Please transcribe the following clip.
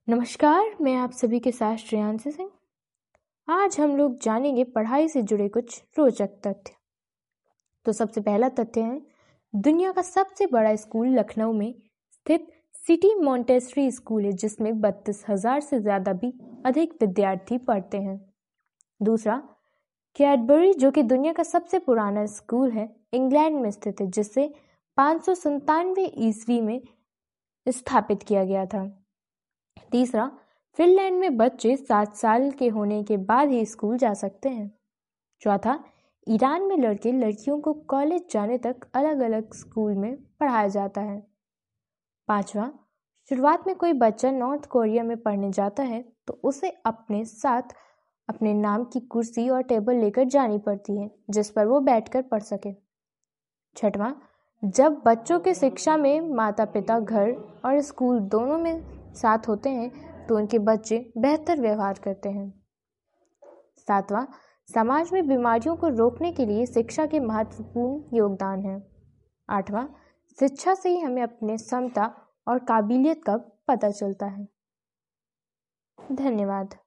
नमस्कार, मैं आप सभी के साथ श्रेयांशी सिंह। आज हम लोग जानेंगे पढ़ाई से जुड़े कुछ रोचक तथ्य। तो सबसे पहला तथ्य है, दुनिया का सबसे बड़ा स्कूल लखनऊ में स्थित सिटी मॉन्टेसरी स्कूल है, जिसमें 32,000 से ज़्यादा भी अधिक विद्यार्थी पढ़ते हैं। दूसरा, कैडबरी, जो कि दुनिया का सबसे पुराना स्कूल है, इंग्लैंड में स्थित है, जिसे 597 ईस्वी में स्थापित किया गया था। तीसरा, फिनलैंड में बच्चे 7 साल के होने के बाद ही स्कूल जा सकते हैं। चौथा, ईरान में लड़के लड़कियों को कॉलेज जाने तक अलग अलग स्कूल में पढ़ाया जाता है। पांचवा, शुरुआत में कोई बच्चा नॉर्थ कोरिया में पढ़ने जाता है तो उसे अपने साथ अपने नाम की कुर्सी और टेबल लेकर जानी पड़ती है, जिस पर वो बैठकर पढ़ सके। छठवां, जब बच्चों की शिक्षा में माता पिता घर और स्कूल दोनों में साथ होते हैं तो उनके बच्चे बेहतर व्यवहार करते हैं। सातवां, समाज में बीमारियों को रोकने के लिए शिक्षा के महत्वपूर्ण योगदान है। आठवां, शिक्षा से ही हमें अपने क्षमता और काबिलियत का पता चलता है। धन्यवाद।